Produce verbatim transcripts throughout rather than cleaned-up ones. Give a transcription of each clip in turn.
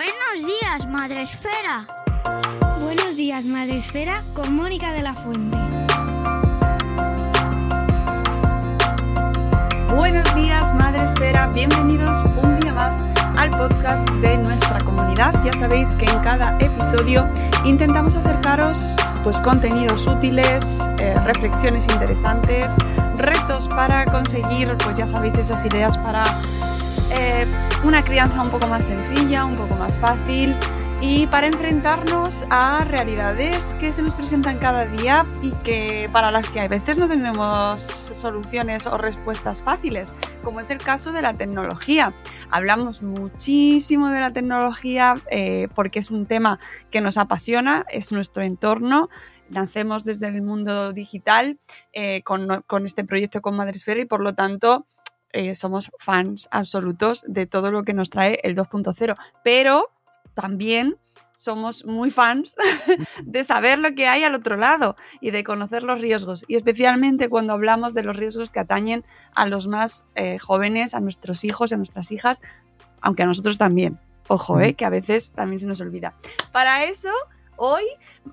Buenos días, Madresfera. Buenos días, Madresfera, con Mónica de la Fuente. Buenos días, Madresfera. Bienvenidos un día más al podcast de nuestra comunidad. Ya sabéis que en cada episodio intentamos acercaros pues, contenidos útiles, eh, reflexiones interesantes, retos para conseguir, pues ya sabéis, esas ideas para eh, una crianza un poco más sencilla, un poco más fácil y para enfrentarnos a realidades que se nos presentan cada día y que para las que a veces no tenemos soluciones o respuestas fáciles, como es el caso de la tecnología. Hablamos muchísimo de la tecnología eh, porque es un tema que nos apasiona, es nuestro entorno. Nacemos desde el mundo digital eh, con, con este proyecto con Madresfera y por lo tanto eh, somos fans absolutos de todo lo que nos trae el dos punto cero, pero también somos muy fans de saber lo que hay al otro lado y de conocer los riesgos, y especialmente cuando hablamos de los riesgos que atañen a los más eh, jóvenes, a nuestros hijos, a nuestras hijas, aunque a nosotros también. Ojo, eh, que a veces también se nos olvida. Para eso, hoy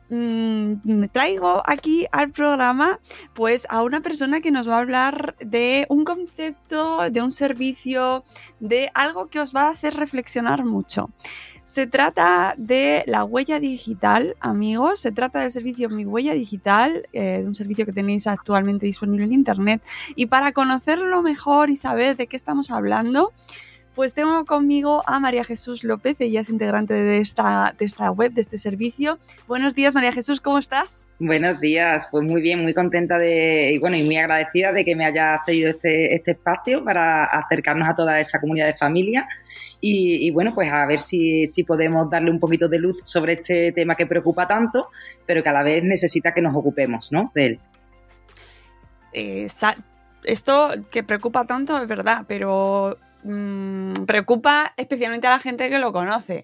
mmm, me traigo aquí al programa pues a una persona que nos va a hablar de un concepto, de un servicio, de algo que os va a hacer reflexionar mucho. Se trata de la huella digital, amigos. Se trata del servicio Mi Huella Digital, eh, un servicio que tenéis actualmente disponible en Internet. Y para conocerlo mejor y saber de qué estamos hablando, pues tengo conmigo a María Jesús López. Ella es integrante de esta, de esta web, de este servicio. Buenos días, María Jesús, ¿cómo estás? Buenos días, pues muy bien, muy contenta de, y bueno, y muy agradecida de que me hayas cedido este, este espacio para acercarnos a toda esa comunidad de familia. Y, y bueno, pues a ver si, si podemos darle un poquito de luz sobre este tema que preocupa tanto, pero que a la vez necesita que nos ocupemos, ¿no?, de él. Eh, esto que preocupa tanto es verdad, pero mmm, preocupa especialmente a la gente que lo conoce,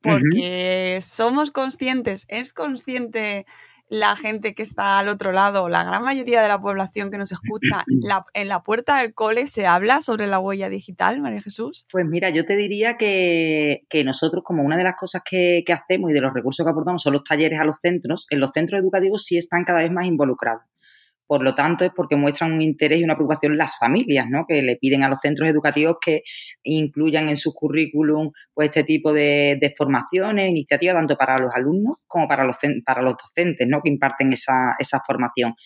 porque uh-huh. somos conscientes, es consciente la gente que está al otro lado, la gran mayoría de la población que nos escucha, la, en la puerta del cole se habla sobre la huella digital, María Jesús. Pues mira, yo te diría que, que nosotros, como una de las cosas que, que hacemos y de los recursos que aportamos son los talleres a los centros, en los centros educativos sí están cada vez más involucrados. Por lo tanto, es porque muestran un interés y una preocupación las familias, ¿no?, que le piden a los centros educativos que incluyan en su currículum pues este tipo de, de formaciones, iniciativas, tanto para los alumnos como para los, para los docentes, ¿no?, que imparten esa, esa formación.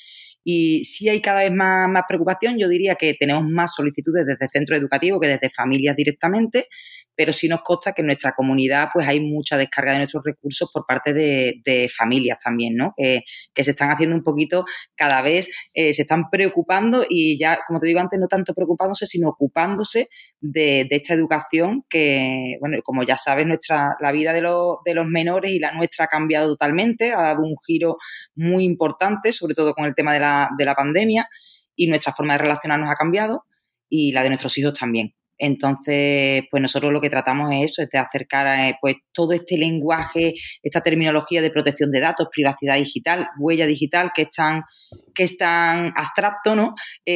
Y si hay cada vez más, más preocupación, yo diría que tenemos más solicitudes desde centros educativos que desde familias directamente, pero sí nos consta que en nuestra comunidad pues hay mucha descarga de nuestros recursos por parte de, de familias también, ¿no?, que, que se están haciendo un poquito, cada vez eh, se están preocupando y ya, como te digo antes, no tanto preocupándose, sino ocupándose de, de esta educación que, bueno, como ya sabes, nuestra, la vida de, los, de los menores y la nuestra ha cambiado totalmente, ha dado un giro muy importante, sobre todo con el tema de la, de la pandemia, y nuestra forma de relacionarnos ha cambiado y la de nuestros hijos también. Entonces, pues nosotros lo que tratamos es eso, es de acercar eh, pues todo este lenguaje, esta terminología de protección de datos, privacidad digital, huella digital, que es tan, que es tan abstracto, ¿no?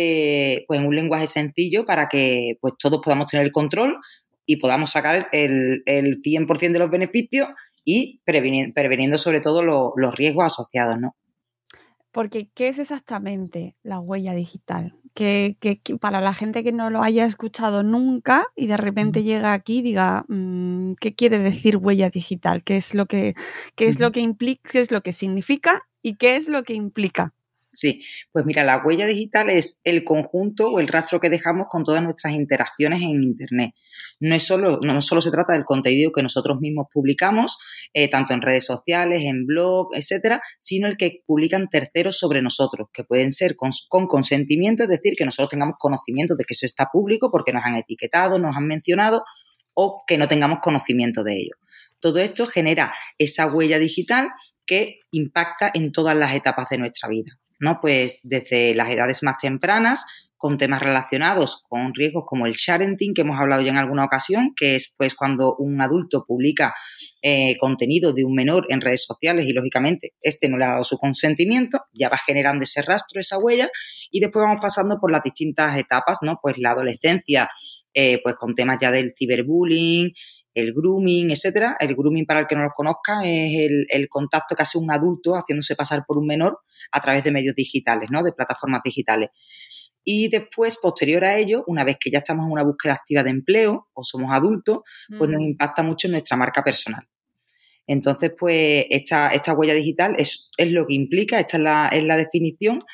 Eh, pues en un lenguaje sencillo para que pues todos podamos tener el control y podamos sacar el, el cien por ciento de los beneficios y preveniendo, preveniendo sobre todo lo, los riesgos asociados, ¿no? Porque, ¿qué es exactamente la huella digital? Que, que, que para la gente que no lo haya escuchado nunca y de repente uh-huh. llega aquí y diga, mmm, ¿qué quiere decir huella digital? ¿Qué es lo que, qué es uh-huh. lo que implica, qué es lo que significa y qué es lo que implica? Sí, pues mira, la huella digital es el conjunto o el rastro que dejamos con todas nuestras interacciones en Internet. No es solo, no solo se trata del contenido que nosotros mismos publicamos, eh, tanto en redes sociales, en blog, etcétera, sino el que publican terceros sobre nosotros, que pueden ser con, con consentimiento, es decir, que nosotros tengamos conocimiento de que eso está público porque nos han etiquetado, nos han mencionado, o que no tengamos conocimiento de ello. Todo esto genera esa huella digital que impacta en todas las etapas de nuestra vida, ¿no? Pues desde las edades más tempranas, con temas relacionados con riesgos como el sharenting, que hemos hablado ya en alguna ocasión, que es pues cuando un adulto publica eh, contenido de un menor en redes sociales y, lógicamente, este no le ha dado su consentimiento, ya va generando ese rastro, esa huella, y después vamos pasando por las distintas etapas, ¿no? Pues la adolescencia, eh, pues con temas ya del ciberbullying, el grooming, etcétera. El grooming, para el que no lo conozca, es el, el contacto que hace un adulto haciéndose pasar por un menor a través de medios digitales, ¿no? De plataformas digitales. Y después, posterior a ello, una vez que ya estamos en una búsqueda activa de empleo o somos adultos, pues nos impacta mucho en nuestra marca personal. Entonces, pues, esta, esta huella digital es, es lo que implica, esta es la, es la definición.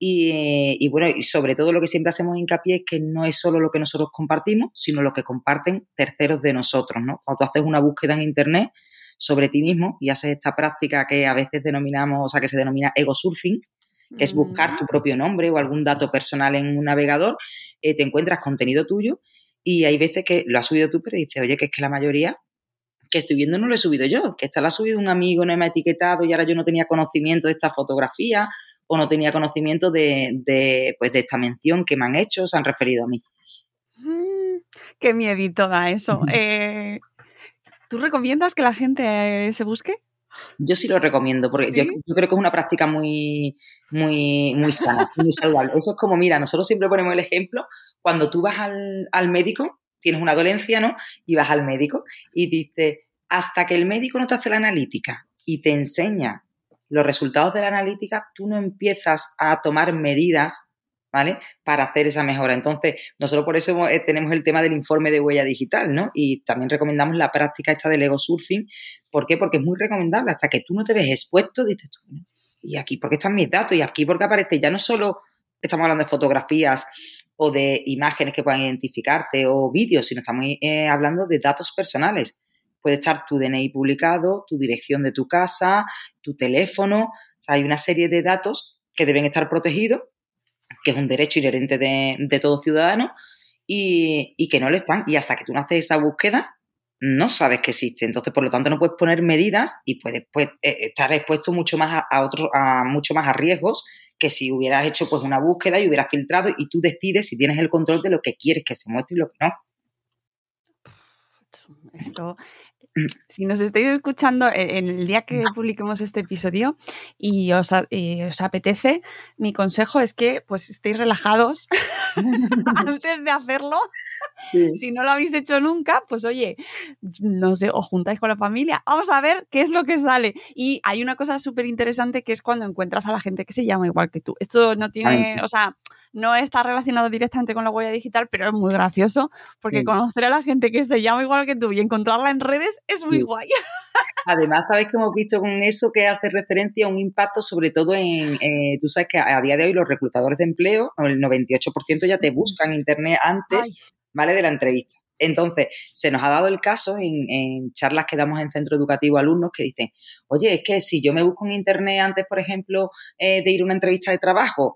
Y, y bueno, y sobre todo lo que siempre hacemos hincapié es que no es solo lo que nosotros compartimos, sino lo que comparten terceros de nosotros, ¿no? Cuando tú haces una búsqueda en Internet sobre ti mismo y haces esta práctica que a veces denominamos, o sea, que se denomina ego surfing, que es buscar tu propio nombre o algún dato personal en un navegador, eh, te encuentras contenido tuyo y hay veces que lo has subido tú, pero dices, oye, que es que la mayoría que estoy viendo no lo he subido yo, que esta la ha subido un amigo, no me ha etiquetado y ahora yo no tenía conocimiento de esta fotografía o no tenía conocimiento de, de, pues de esta mención que me han hecho, se han referido a mí. Mm, qué miedito da eso. eh, ¿Tú recomiendas que la gente eh, se busque? Yo sí lo recomiendo, porque ¿Sí? yo, yo creo que es una práctica muy, muy, muy sana, muy saludable. Eso es como, mira, nosotros siempre ponemos el ejemplo, cuando tú vas al, al médico, tienes una dolencia, ¿no? Y vas al médico y dices, hasta que el médico no te hace la analítica y te enseña los resultados de la analítica, tú no empiezas a tomar medidas, ¿vale? Para hacer esa mejora. Entonces, nosotros por eso tenemos el tema del informe de huella digital, ¿no? Y también recomendamos la práctica esta del ego surfing. ¿Por qué? Porque es muy recomendable. Hasta que tú no te ves expuesto, dices tú, ¿no? ¿Y aquí por qué están mis datos? Y aquí porque aparece, ya no solo estamos hablando de fotografías o de imágenes que puedan identificarte o vídeos, sino estamos eh, hablando de datos personales. Puede estar tu D N I publicado, tu dirección de tu casa, tu teléfono. O sea, hay una serie de datos que deben estar protegidos, que es un derecho inherente de, de todo ciudadano y, y que no lo están. Y hasta que tú no haces esa búsqueda, no sabes que existe. Entonces, por lo tanto, no puedes poner medidas y puedes pues, eh, estar expuesto mucho más a, a, otro, a mucho más a riesgos que si hubieras hecho pues una búsqueda y hubieras filtrado y tú decides si tienes el control de lo que quieres que se muestre y lo que no. Esto, si nos estáis escuchando en el día que publiquemos este episodio y os, y os apetece, mi consejo es que pues estéis relajados antes de hacerlo. Sí. Si no lo habéis hecho nunca, pues oye, no sé, os juntáis con la familia, vamos a ver qué es lo que sale. Y hay una cosa súper interesante que es cuando encuentras a la gente que se llama igual que tú. Esto no tiene, Ay. o sea, no está relacionado directamente con la huella digital, pero es muy gracioso porque sí. conocer a la gente que se llama igual que tú y encontrarla en redes es muy sí. guay. Además, sabes que hemos visto con eso que hace referencia a un impacto sobre todo en, eh, tú sabes que a, a día de hoy los reclutadores de empleo, el noventa y ocho por ciento ya te buscan en internet antes, Ay. ¿vale? De la entrevista. Entonces, se nos ha dado el caso en, en charlas que damos en centro educativo a alumnos que dicen, oye, es que si yo me busco en internet antes, por ejemplo, eh, de ir a una entrevista de trabajo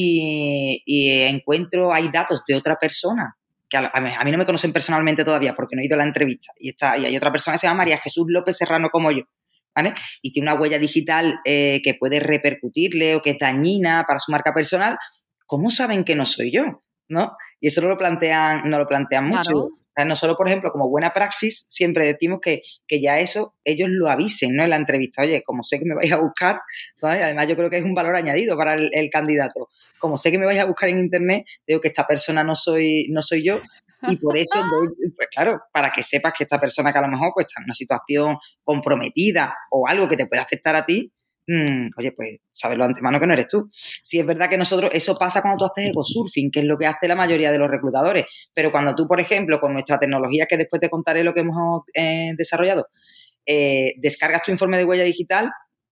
y, y encuentro, hay datos de otra persona, que a, a mí no me conocen personalmente todavía porque no he ido a la entrevista, y, está, y hay otra persona que se llama María Jesús López Serrano como yo, ¿vale? Y tiene una huella digital eh, que puede repercutirle o que es dañina para su marca personal, ¿cómo saben que no soy yo? ¿No? Y eso no lo plantean, no lo plantean claro. mucho. O sea, nosotros, por ejemplo, como buena praxis, siempre decimos que, que ya eso ellos lo avisen, ¿no? En la entrevista. Oye, como sé que me vais a buscar, ¿vale? Además yo creo que es un valor añadido para el, el candidato. Como sé que me vais a buscar en internet, digo que esta persona no soy, no soy yo. Y por eso, doy, pues claro, para que sepas que esta persona que a lo mejor pues, está en una situación comprometida o algo que te puede afectar a ti, Mm, oye, pues sabeslo de antemano que no eres tú. Sí, es verdad que nosotros, eso pasa cuando tú haces ego surfing, que es lo que hace la mayoría de los reclutadores, pero cuando tú, por ejemplo, con nuestra tecnología, que después te contaré lo que hemos eh, desarrollado, eh, descargas tu informe de huella digital,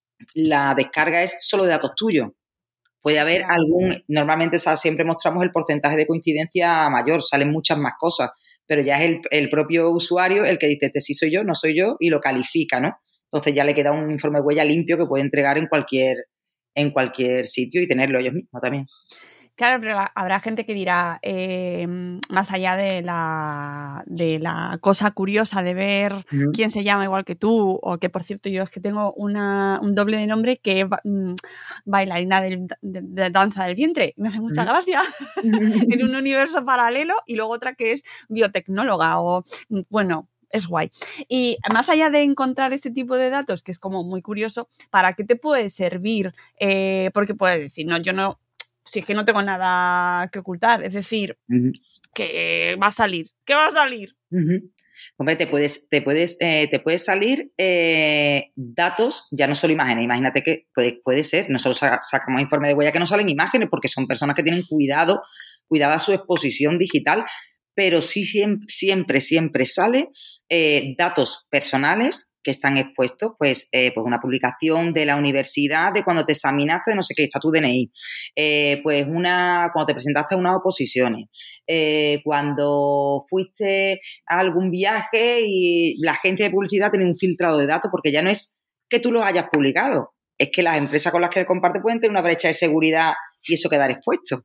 la descarga es solo de datos tuyos. Puede haber algún, normalmente siempre mostramos el porcentaje de coincidencia mayor, salen muchas más cosas, pero ya es el, el propio usuario el que dice, este sí soy yo, no soy yo, y lo califica, ¿no? Entonces ya le queda un informe de huella limpio que puede entregar en cualquier, en cualquier sitio y tenerlo ellos mismos también. Claro, pero habrá gente que dirá, eh, más allá de la, de la cosa curiosa de ver uh-huh. quién se llama igual que tú, o que, por cierto, yo es que tengo una, un doble de nombre que es mm, bailarina de, de, de danza del vientre. Me hace mucha uh-huh. gracia uh-huh. en un universo paralelo, y luego otra que es biotecnóloga o, bueno... Es guay. Y más allá de encontrar ese tipo de datos, que es como muy curioso, ¿para qué te puede servir? Eh, porque puedes decir, no, yo no, si es que no tengo nada que ocultar, es decir, uh-huh. que va a salir, ¿qué va a salir? Uh-huh. Hombre, te puedes, te puedes, eh, te puedes salir eh, datos, ya no solo imágenes. Imagínate que puede, puede ser, nosotros sacamos informes de huella que no salen imágenes porque son personas que tienen cuidado, cuidada su exposición digital, pero sí siempre, siempre, siempre sale eh, datos personales que están expuestos, pues, eh, pues una publicación de la universidad de cuando te examinaste de no sé qué, está tu D N I, eh, pues una, cuando te presentaste a unas oposiciones, eh, cuando fuiste a algún viaje y la agencia de publicidad tiene un filtrado de datos, porque ya no es que tú los hayas publicado, es que las empresas con las que compartes pueden tener una brecha de seguridad y eso quedar expuesto.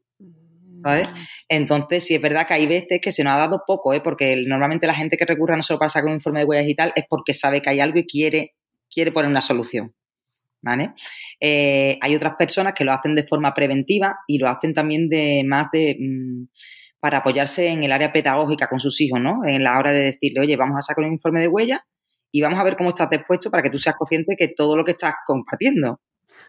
¿Sabes? Entonces, sí es verdad que hay veces que se nos ha dado poco, ¿eh? Porque normalmente la gente que recurre a nosotros para sacar un informe de huella digital es porque sabe que hay algo y quiere, quiere poner una solución, ¿vale? Eh, hay otras personas que lo hacen de forma preventiva y lo hacen también de más de mmm, para apoyarse en el área pedagógica con sus hijos, ¿no? En la hora de decirle, oye, vamos a sacar un informe de huella y vamos a ver cómo estás dispuesto para que tú seas consciente de que todo lo que estás compartiendo.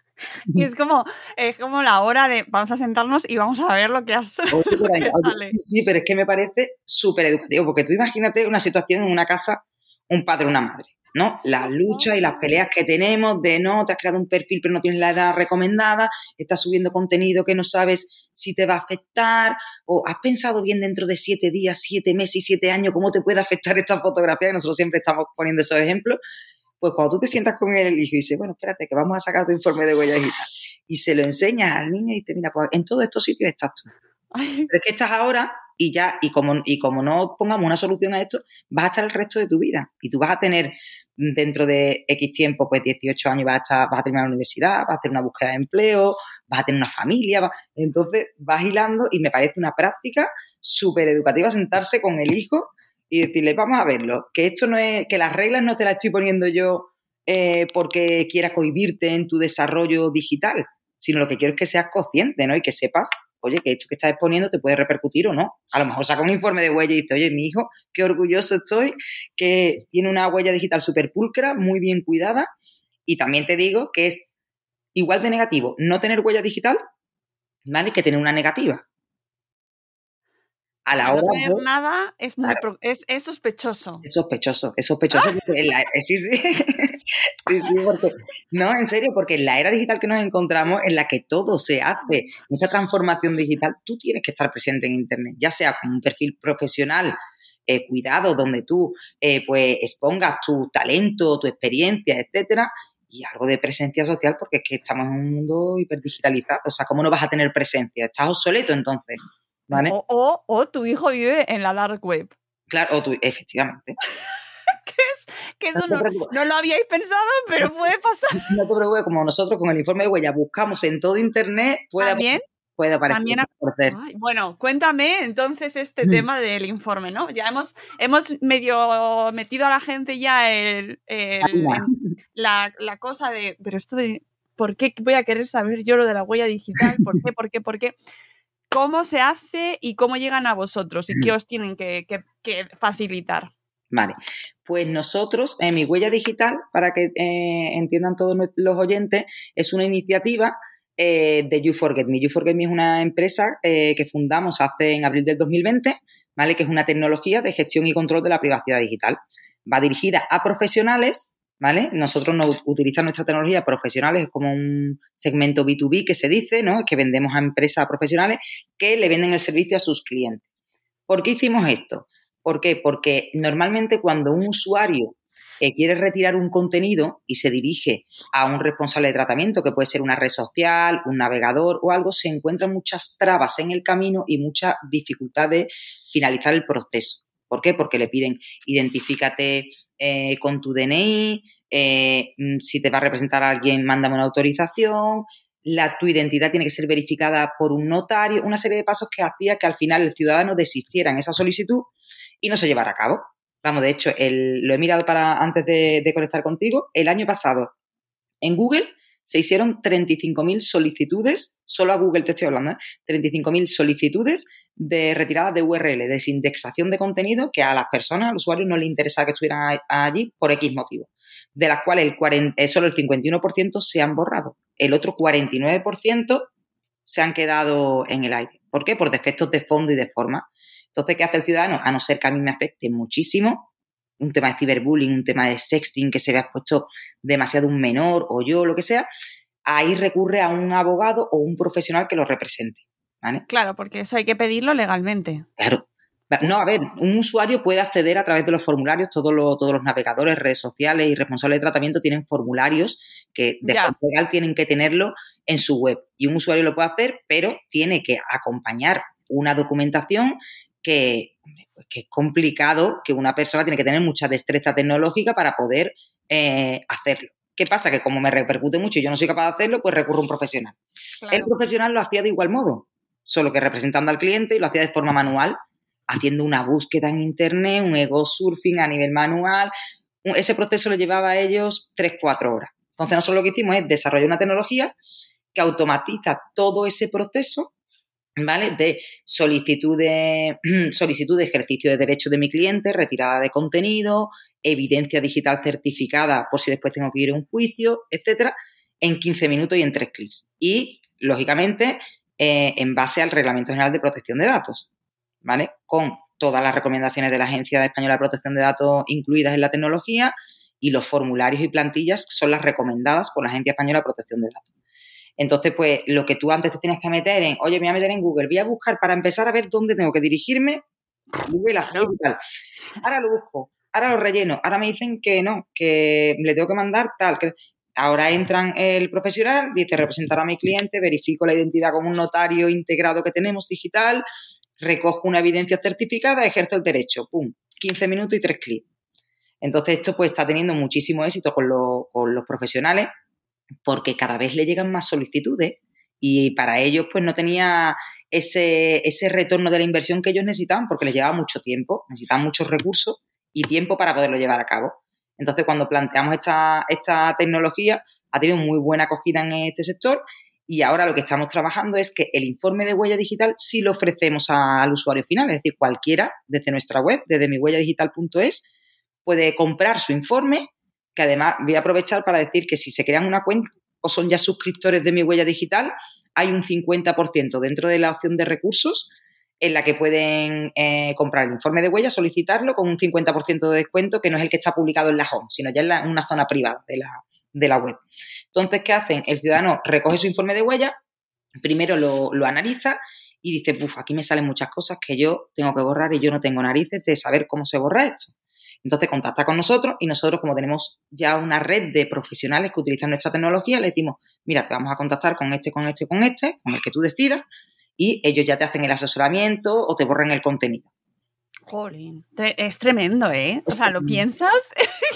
Y es como, es como la hora de vamos a sentarnos y vamos a ver lo que has oye, pero, oye, sí, sí, pero es que me parece súper educativo, porque tú imagínate una situación en una casa, un padre o una madre, ¿no? Las luchas y las peleas que tenemos de no, te has creado un perfil pero no tienes la edad recomendada, estás subiendo contenido que no sabes si te va a afectar, o has pensado bien dentro de siete días, siete meses y siete años cómo te puede afectar esta fotografía, y nosotros siempre estamos poniendo esos ejemplos. Pues cuando tú te sientas con el hijo y dices, bueno, espérate, que vamos a sacar tu informe de huella digital, y se lo enseñas al niño y dices, mira, pues en todos estos sitios estás tú. Ay. Pero es que estás ahora y ya, y como, y como no pongamos una solución a esto, vas a estar el resto de tu vida. Y tú vas a tener dentro de X tiempo, pues dieciocho años, vas a, estar, vas a terminar la universidad, vas a hacer una búsqueda de empleo, vas a tener una familia, vas, entonces vas hilando y me parece una práctica súper educativa sentarse con el hijo y decirle, vamos a verlo, que esto no es, que las reglas no te las estoy poniendo yo eh, porque quiera cohibirte en tu desarrollo digital, sino lo que quiero es que seas consciente, ¿no? Y que sepas, oye, que esto que estás exponiendo te puede repercutir o no. A lo mejor saca un informe de huella y dice, oye, mi hijo, qué orgulloso estoy, que tiene una huella digital súper pulcra, muy bien cuidada, y también te digo que es igual de negativo no tener huella digital, ¿vale? Que tener una negativa. A la hora no tener de... nada es, muy claro. pro, es, es sospechoso. Es sospechoso, es sospechoso. ¡Ah! Porque la, sí, sí. sí, sí, porque, no, en serio, porque en la era digital que nos encontramos, en la que todo se hace, mucha transformación digital, tú tienes que estar presente en Internet, ya sea con un perfil profesional, eh, cuidado, donde tú eh, pues expongas tu talento, tu experiencia, etcétera, y algo de presencia social, porque es que estamos en un mundo hiperdigitalizado. O sea, ¿cómo no vas a tener presencia? Estás obsoleto entonces. ¿Vale? O, o, o tu hijo vive en la dark web. Claro, o tu, efectivamente. ¿Qué es? Que eso no, no, no lo habíais pensado, pero puede pasar. No te preocupes, como nosotros con el informe de huella buscamos en todo Internet, puede, ¿También? puede aparecer. ¿También a... Ay, bueno, cuéntame entonces este mm. tema del informe, ¿no? Ya hemos, hemos medio metido a la gente ya el, el, el, la, la cosa de, pero esto de, ¿por qué voy a querer saber yo lo de la huella digital? ¿Por qué? ¿Por qué? ¿Por qué? ¿Cómo se hace y cómo llegan a vosotros? ¿Y qué os tienen que, que, que facilitar? Vale, pues nosotros, en Mi Huella Digital, para que eh, entiendan todos los oyentes, es una iniciativa eh, de You Forget Me. You Forget Me es una empresa eh, que fundamos hace en abril del dos mil veinte, ¿vale? Que es una tecnología de gestión y control de la privacidad digital. Va dirigida a profesionales, ¿vale? Nosotros no utilizamos nuestra tecnología profesionales, es como un segmento B dos B que se dice, ¿no? Que vendemos a empresas profesionales que le venden el servicio a sus clientes. ¿Por qué hicimos esto? ¿Por qué? Porque normalmente cuando un usuario eh, quiere retirar un contenido y se dirige a un responsable de tratamiento, que puede ser una red social, un navegador o algo, se encuentran muchas trabas en el camino y mucha dificultad de finalizar el proceso. ¿Por qué? Porque le piden identifícate eh, con tu D N I, eh, si te va a representar a alguien, mándame una autorización, la, tu identidad tiene que ser verificada por un notario, una serie de pasos que hacía que al final el ciudadano desistiera en esa solicitud y no se llevara a cabo. Vamos, de hecho, el, lo he mirado para antes de, de conectar contigo, el año pasado en Google se hicieron treinta y cinco mil solicitudes, solo a Google te estoy hablando, ¿eh? treinta y cinco mil solicitudes de retirada de U R L, de desindexación de contenido que a las personas, al usuario, no le interesaba que estuvieran allí por X motivo, de las cuales el cuarenta, solo el cincuenta y uno por ciento se han borrado. El otro cuarenta y nueve por ciento se han quedado en el aire. ¿Por qué? Por defectos de fondo y de forma. Entonces, ¿qué hace el ciudadano? A no ser que a mí me afecte muchísimo, un tema de ciberbullying, un tema de sexting, que se vea expuesto demasiado un menor o yo, lo que sea, ahí recurre a un abogado o un profesional que lo represente, ¿vale? Claro, porque eso hay que pedirlo legalmente. Claro. No, a ver, un usuario puede acceder a través de los formularios, todos los, todos los navegadores, redes sociales y responsables de tratamiento tienen formularios que de forma legal tienen que tenerlo en su web. Y un usuario lo puede hacer, pero tiene que acompañar una documentación que, pues, que es complicado, que una persona tiene que tener mucha destreza tecnológica para poder eh, hacerlo. ¿Qué pasa? Que como me repercute mucho y yo no soy capaz de hacerlo, pues recurro a un profesional. Claro. El profesional lo hacía de igual modo, solo que representando al cliente y lo hacía de forma manual, haciendo una búsqueda en internet, un ego surfing a nivel manual. Ese proceso lo llevaba a ellos tres, cuatro horas. Entonces, nosotros lo que hicimos es desarrollar una tecnología que automatiza todo ese proceso, ¿vale? De solicitud de, solicitud de ejercicio de derecho de mi cliente, retirada de contenido, evidencia digital certificada por si después tengo que ir a un juicio, etcétera, en quince minutos y en tres clics. Y, lógicamente, eh, en base al Reglamento General de Protección de Datos, ¿vale? Con todas las recomendaciones de la Agencia Española de Protección de Datos incluidas en la tecnología y los formularios y plantillas son las recomendadas por la Agencia Española de Protección de Datos. Entonces, pues, lo que tú antes te tienes que meter en, oye, me voy a meter en Google, voy a buscar para empezar a ver dónde tengo que dirigirme, Google, Agile y tal. Ahora lo busco, ahora lo relleno, ahora me dicen que no, que le tengo que mandar tal, que... Ahora entran el profesional, dice representar a mi cliente, verifico la identidad con un notario integrado que tenemos digital, recojo una evidencia certificada, ejerzo el derecho, pum, quince minutos y tres clics. Entonces esto pues está teniendo muchísimo éxito con, lo, con los profesionales porque cada vez le llegan más solicitudes y para ellos pues no tenía ese, ese retorno de la inversión que ellos necesitaban porque les llevaba mucho tiempo, necesitaban muchos recursos y tiempo para poderlo llevar a cabo. Entonces cuando planteamos esta, esta tecnología ha tenido muy buena acogida en este sector. Y ahora lo que estamos trabajando es que el informe de huella digital sí lo ofrecemos a, al usuario final. Es decir, cualquiera desde nuestra web, desde mi huella digital punto es, puede comprar su informe, que además voy a aprovechar para decir que si se crean una cuenta o son ya suscriptores de Mi Huella Digital, hay un cincuenta por ciento dentro de la opción de recursos en la que pueden eh, comprar el informe de huella, solicitarlo con un cincuenta por ciento de descuento, que no es el que está publicado en la home, sino ya en, la, en una zona privada de la, de la web. Entonces, ¿qué hacen? El ciudadano recoge su informe de huella, primero lo, lo analiza y dice, puf, aquí me salen muchas cosas que yo tengo que borrar y yo no tengo narices de saber cómo se borra esto. Entonces, contacta con nosotros y nosotros, como tenemos ya una red de profesionales que utilizan nuestra tecnología, le decimos, mira, te vamos a contactar con este, con este, con este, con el que tú decidas, y ellos ya te hacen el asesoramiento o te borran el contenido. Jolín, es tremendo, ¿eh? O sea, ¿lo piensas?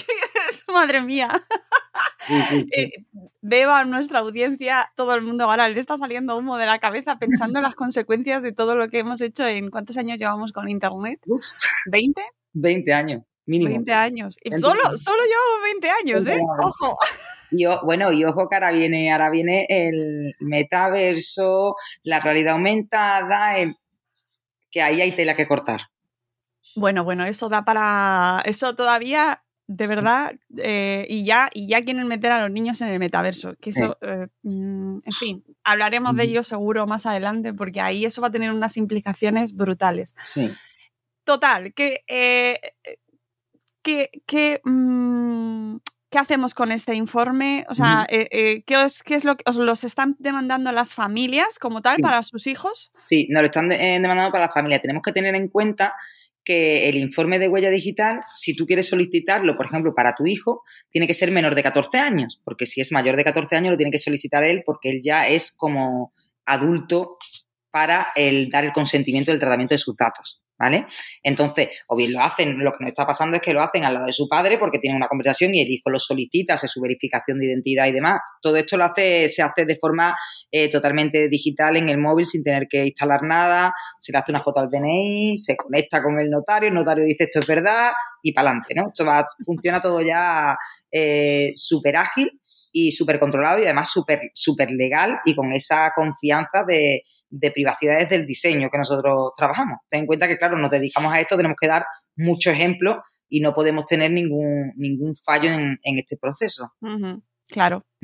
Madre mía. Sí, sí, sí. Eh, veo a nuestra audiencia, todo el mundo ahora le está saliendo humo de la cabeza pensando en las consecuencias de todo lo que hemos hecho en ¿cuántos años llevamos con Internet? Uf, ¿veinte? veinte años, mínimo. veinte años. Y solo, solo llevamos veinte años, ¿eh? Ojo. Y, bueno, y ojo que ahora viene, ahora viene el metaverso, la realidad aumentada, el, que ahí hay tela que cortar. Bueno, bueno, eso da para... Eso todavía, de verdad, eh, y ya y ya quieren meter a los niños en el metaverso. Que eso, sí. eh, en fin, hablaremos mm. de ello seguro más adelante, porque ahí eso va a tener unas implicaciones brutales. Sí. Total, que... Eh, que, que mmm, ¿Qué hacemos con este informe? O sea, uh-huh. eh, eh, ¿qué, os, ¿qué es lo que os los están demandando las familias como tal, sí. para sus hijos? Sí, nos lo están de, eh, demandando para la familia. Tenemos que tener en cuenta que el informe de huella digital, si tú quieres solicitarlo, por ejemplo, para tu hijo, tiene que ser menor de catorce años, porque si es mayor de catorce años lo tiene que solicitar él porque él ya es como adulto para el dar el consentimiento del tratamiento de sus datos. ¿Vale? Entonces, o bien lo hacen, lo que nos está pasando es que lo hacen al lado de su padre porque tienen una conversación y el hijo lo solicita, hace su verificación de identidad y demás. Todo esto lo hace, se hace de forma eh, totalmente digital en el móvil sin tener que instalar nada, se le hace una foto al D N I, se conecta con el notario, el notario dice esto es verdad y para adelante, ¿no? Esto va, funciona todo ya eh, súper ágil y súper controlado y además súper súper legal y con esa confianza de de privacidad desde el diseño que nosotros trabajamos. Ten en cuenta que, claro, nos dedicamos a esto, tenemos que dar muchos ejemplos y no podemos tener ningún, ningún fallo en, en este proceso. Uh-huh. Claro. Uh-huh.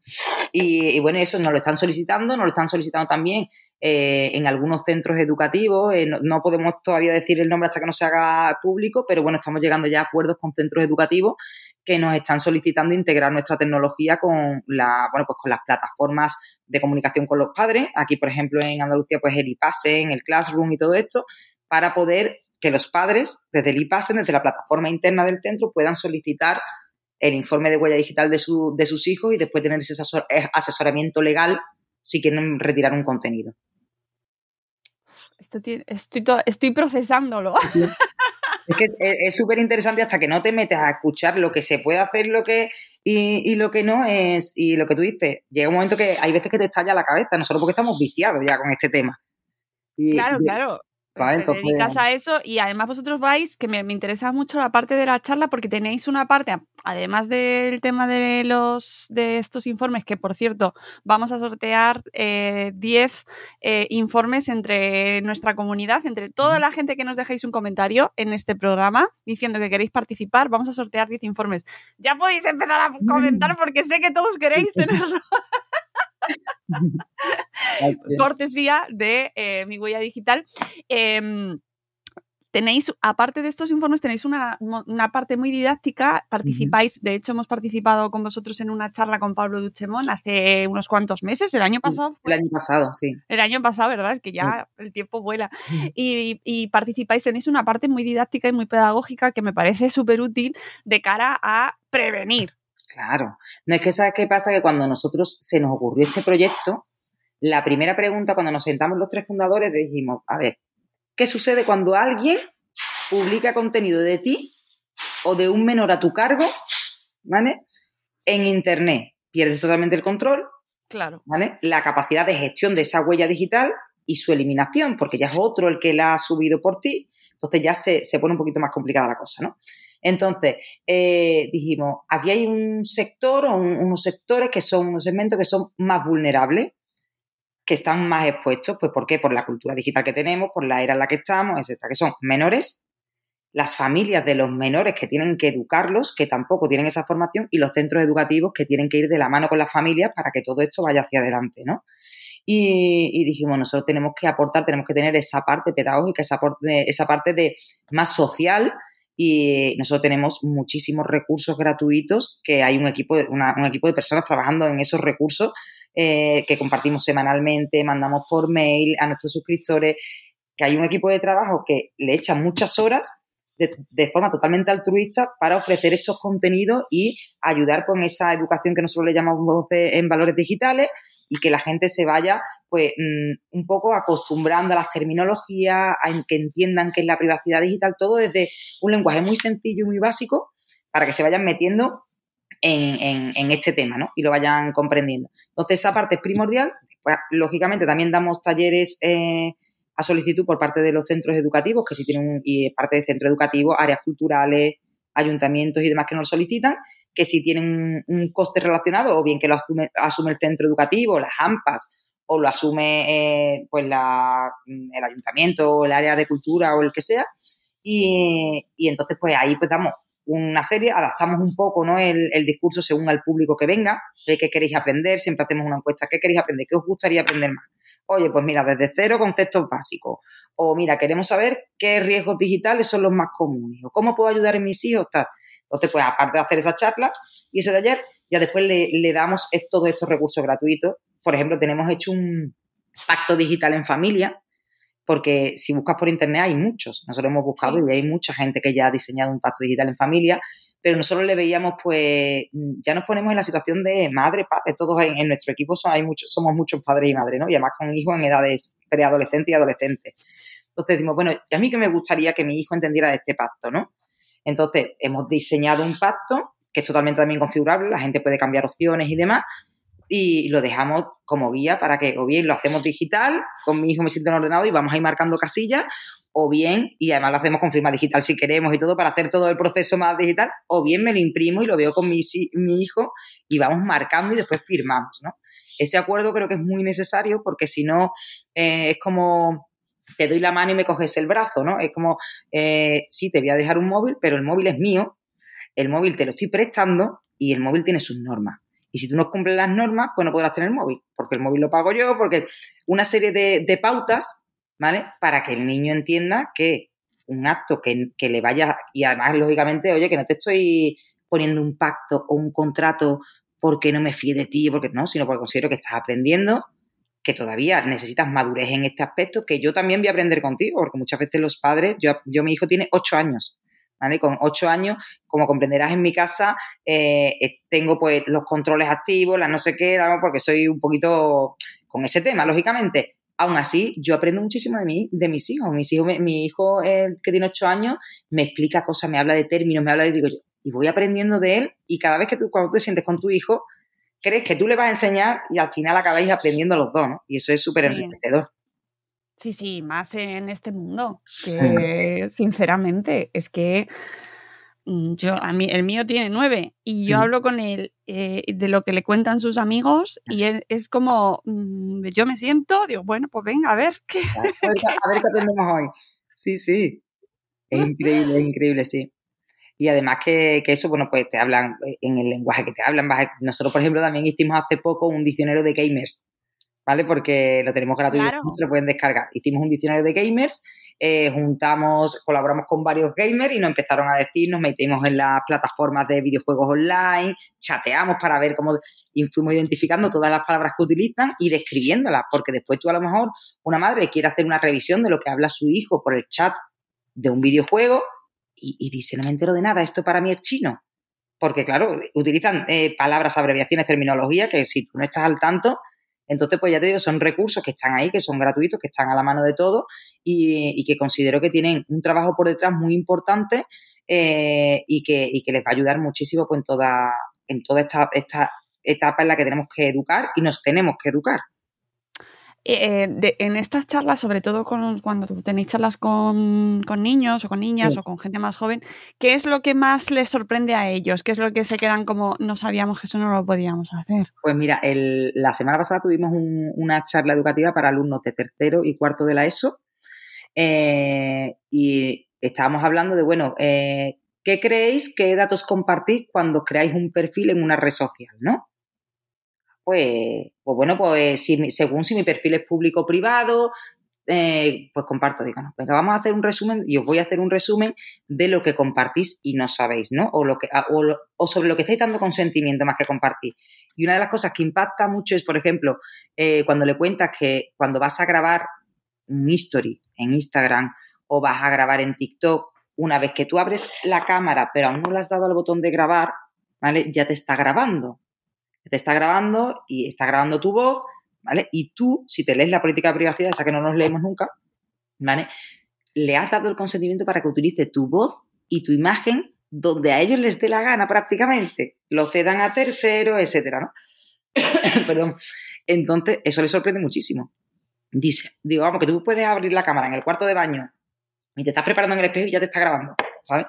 Y, y bueno, eso nos lo están solicitando, nos lo están solicitando también eh, en algunos centros educativos. Eh, no, no podemos todavía decir el nombre hasta que no se haga público, pero bueno, estamos llegando ya a acuerdos con centros educativos que nos están solicitando integrar nuestra tecnología con la, bueno, pues con las plataformas de comunicación con los padres. Aquí, por ejemplo, en Andalucía, pues el iPassen, el Classroom y todo esto, para poder que los padres, desde el iPassen, desde la plataforma interna del centro, puedan solicitar el informe de huella digital de, su, de sus hijos y después tener ese asesor, asesoramiento legal si quieren retirar un contenido. Esto tiene, estoy, to, estoy procesándolo. Sí. Es que es súper interesante hasta que no te metes a escuchar lo que se puede hacer lo que y, y lo que no es. Y lo que tú dices, llega un momento que hay veces que te estalla la cabeza, no solo porque estamos viciados ya con este tema. Y, claro, y, claro. ¿sabes? Te Entonces, dedicas a eso y además vosotros vais, que me, me interesa mucho la parte de la charla porque tenéis una parte, además del tema de los de estos informes, que por cierto vamos a sortear eh, diez eh, informes entre nuestra comunidad, entre toda la gente que nos dejéis un comentario en este programa diciendo que queréis participar, vamos a sortear diez informes. Ya podéis empezar a comentar porque sé que todos queréis tenerlo. Cortesía de eh, Mi Huella Digital. Eh, tenéis, aparte de estos informes, tenéis una, una parte muy didáctica, participáis, de hecho hemos participado con vosotros en una charla con Pablo Duchemón hace unos cuantos meses, el año pasado. ¿Fue? El año pasado, sí. El año pasado, ¿verdad? Es que ya sí. El tiempo vuela. Y, y participáis, tenéis una parte muy didáctica y muy pedagógica que me parece súper útil de cara a prevenir. Claro. No es que, ¿sabes qué pasa? Que cuando nosotros se nos ocurrió este proyecto, la primera pregunta, cuando nos sentamos los tres fundadores, dijimos, a ver, ¿qué sucede cuando alguien publica contenido de ti o de un menor a tu cargo, ¿vale? En Internet? Pierdes totalmente el control, claro, ¿vale? La capacidad de gestión de esa huella digital y su eliminación, porque ya es otro el que la ha subido por ti, entonces ya se, se pone un poquito más complicada la cosa, ¿no? Entonces, eh, dijimos, aquí hay un sector o un, unos sectores que son unos segmentos que son más vulnerables, que están más expuestos, pues ¿por qué? Por la cultura digital que tenemos, por la era en la que estamos, etcétera, que son menores, las familias de los menores que tienen que educarlos, que tampoco tienen esa formación, y los centros educativos que tienen que ir de la mano con las familias para que todo esto vaya hacia adelante, ¿no? Y, y dijimos, nosotros tenemos que aportar, tenemos que tener esa parte pedagógica, esa, esa parte de más social. Y nosotros tenemos muchísimos recursos gratuitos, que hay un equipo de, una, un equipo de personas trabajando en esos recursos eh, que compartimos semanalmente, mandamos por mail a nuestros suscriptores, que hay un equipo de trabajo que le echa muchas horas de, de forma totalmente altruista para ofrecer estos contenidos y ayudar con esa educación que nosotros le llamamos de, en valores digitales, y que la gente se vaya pues un poco acostumbrando a las terminologías, a que entiendan qué es la privacidad digital, todo desde un lenguaje muy sencillo y muy básico para que se vayan metiendo en, en, en este tema, ¿no? Y lo vayan comprendiendo. Entonces, esa parte es primordial. Pues, lógicamente, también damos talleres eh, a solicitud por parte de los centros educativos, que si tienen un, y parte de centro educativo, áreas culturales, ayuntamientos y demás que nos solicitan, que si tienen un coste relacionado, o bien que lo asume, asume el centro educativo, las AMPAs, o lo asume eh, pues la, el ayuntamiento o el área de cultura o el que sea, y, y entonces pues ahí pues damos una serie, adaptamos un poco, ¿no? el, el discurso según al público que venga, de qué queréis aprender, siempre hacemos una encuesta, ¿qué queréis aprender? ¿Qué os gustaría aprender más? Oye, pues mira, desde cero conceptos básicos, o mira, queremos saber qué riesgos digitales son los más comunes, o cómo puedo ayudar a mis hijos, tal. Entonces, pues aparte de hacer esa charla y ese taller, ya después le, le damos todos estos recursos gratuitos. Por ejemplo, tenemos hecho un pacto digital en familia, porque si buscas por internet hay muchos. Nosotros hemos buscado sí. Y hay mucha gente que ya ha diseñado un pacto digital en familia, pero nosotros le veíamos, pues, ya nos ponemos en la situación de madre, padre, todos en, en nuestro equipo son, hay muchos, somos muchos padres y madres, ¿no? Y además con hijos en edades preadolescentes y adolescentes. Entonces decimos, bueno, a mí que me gustaría que mi hijo entendiera de este pacto, ¿no? Entonces, hemos diseñado un pacto que es totalmente también configurable, la gente puede cambiar opciones y demás, y lo dejamos como guía para que, o bien lo hacemos digital, con mi hijo me siento en el ordenador y vamos a ir marcando casillas, o bien, y además lo hacemos con firma digital si queremos y todo, para hacer todo el proceso más digital, o bien me lo imprimo y lo veo con mi, mi hijo y vamos marcando y después firmamos, ¿no? Ese acuerdo creo que es muy necesario, porque si no, eh, es como te doy la mano y me coges el brazo, ¿no? Es como, eh, sí, te voy a dejar un móvil, pero el móvil es mío, el móvil te lo estoy prestando y el móvil tiene sus normas. Y si tú no cumples las normas, pues no podrás tener móvil, porque el móvil lo pago yo, porque una serie de, de pautas, ¿vale? Para que el niño entienda que un acto que, que le vaya, y además, lógicamente, oye, que no te estoy poniendo un pacto o un contrato porque no me fíe de ti, porque no, sino porque considero que estás aprendiendo, que todavía necesitas madurez en este aspecto, que yo también voy a aprender contigo, porque muchas veces los padres, yo, yo mi hijo tiene ocho años, ¿vale? Con ocho años, como comprenderás en mi casa, eh, tengo pues los controles activos, las no sé qué, porque soy un poquito con ese tema, lógicamente. Aún así, yo aprendo muchísimo de, mí, de mis hijos. Mis hijos. Mi hijo, el que tiene ocho años, me explica cosas, me habla de términos, me habla de... Digo yo, y voy aprendiendo de él, y cada vez que tú, cuando tú te sientes con tu hijo, crees que tú le vas a enseñar y al final acabáis aprendiendo los dos, ¿no? Y eso es súper enriquecedor. Sí, sí, más en este mundo, que sinceramente es que yo, a mí, el mío tiene nueve y yo mm. hablo con él eh, de lo que le cuentan sus amigos y es, es como, mm, yo me siento, digo, bueno, pues venga, a ver qué. A ver, a ver qué aprendemos hoy. Sí, sí, es increíble, es increíble, sí. Y además que, que eso, bueno, pues te hablan en el lenguaje que te hablan. Nosotros, por ejemplo, también hicimos hace poco un diccionario de gamers, ¿vale? Porque lo tenemos gratuito, claro. Se lo pueden descargar. Hicimos un diccionario de gamers, eh, juntamos, colaboramos con varios gamers y nos empezaron a decir, nos metimos en las plataformas de videojuegos online, chateamos para ver cómo... Y fuimos identificando todas las palabras que utilizan y describiéndolas, porque después tú a lo mejor, una madre quiere hacer una revisión de lo que habla su hijo por el chat de un videojuego y, y dice, no me entero de nada, esto para mí es chino. Porque, claro, utilizan eh, palabras, abreviaciones, terminología, que si tú no estás al tanto... Entonces, pues ya te digo, son recursos que están ahí, que son gratuitos, que están a la mano de todos y, y que considero que tienen un trabajo por detrás muy importante eh, y, que, y que les va a ayudar muchísimo pues, en toda, en toda esta, esta etapa en la que tenemos que educar y nos tenemos que educar. Eh, de, en estas charlas, sobre todo con, cuando tenéis charlas con, con niños o con niñas sí. o con gente más joven, ¿qué es lo que más les sorprende a ellos? ¿Qué es lo que se quedan como, no sabíamos que eso no lo podíamos hacer? Pues mira, el, la semana pasada tuvimos un, una charla educativa para alumnos de tercero y cuarto de la ESO eh, y estábamos hablando de, bueno, eh, ¿qué creéis, qué datos compartís cuando creáis un perfil en una red social, no? Pues, pues bueno, pues si, según si mi perfil es público o privado, eh, pues comparto, digo, no, venga, vamos a hacer un resumen y os voy a hacer un resumen de lo que compartís y no sabéis, ¿no? O, lo que, o, o sobre lo que estáis dando consentimiento más que compartir. Y una de las cosas que impacta mucho es, por ejemplo, eh, cuando le cuentas que cuando vas a grabar un history en Instagram o vas a grabar en TikTok, una vez que tú abres la cámara pero aún no le has dado al botón de grabar, ¿vale? Ya te está grabando. Te está grabando y está grabando tu voz, ¿vale? Y tú, si te lees la política de privacidad, esa que no nos leemos nunca, ¿vale? Le has dado el consentimiento para que utilice tu voz y tu imagen donde a ellos les dé la gana prácticamente. Lo cedan a terceros, etcétera, ¿no? Perdón. Entonces, eso les sorprende muchísimo. Dice, digo, vamos, que tú puedes abrir la cámara en el cuarto de baño y te estás preparando en el espejo y ya te está grabando, ¿sabes?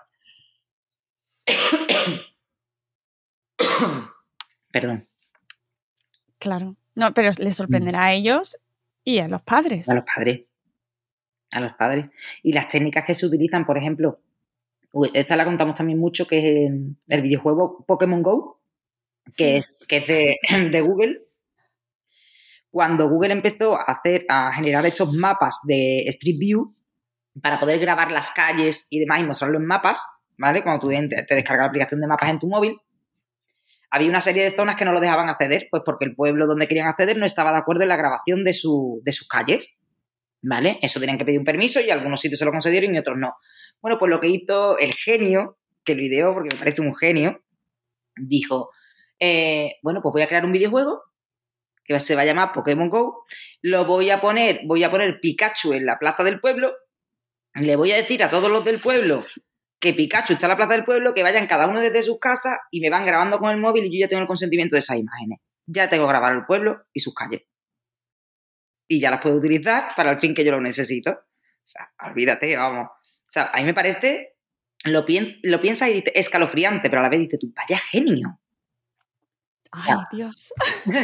Perdón. Claro. No, pero les sorprenderá mm. a ellos y a los padres. A los padres. A los padres. Y las técnicas que se utilizan, por ejemplo, esta la contamos también mucho, que es el, el videojuego Pokémon Go, que sí. es, que es de, de Google. Cuando Google empezó a hacer, a generar estos mapas de Street View para poder grabar las calles y demás y mostrarlo en mapas, ¿vale? Cuando tú te, te descargas la aplicación de mapas en tu móvil, había una serie de zonas que no lo dejaban acceder, pues porque el pueblo donde querían acceder no estaba de acuerdo en la grabación de, su, de sus calles, ¿vale? Eso tenían que pedir un permiso y algunos sitios se lo concedieron y otros no. Bueno, pues lo que hizo el genio, que lo ideó porque me parece un genio, dijo, eh, bueno, pues voy a crear un videojuego que se va a llamar Pokémon Go, lo voy a poner, voy a poner Pikachu en la plaza del pueblo, le voy a decir a todos los del pueblo que Pikachu está en la plaza del pueblo, que vayan cada uno desde sus casas y me van grabando con el móvil y yo ya tengo el consentimiento de esas imágenes. Ya tengo grabado el pueblo y sus calles. Y ya las puedo utilizar para el fin que yo lo necesito. O sea, olvídate, vamos. O sea, a mí me parece, lo, pien, lo piensas y dices, escalofriante, pero a la vez dices tú, vaya genio. Ay, ah. Dios.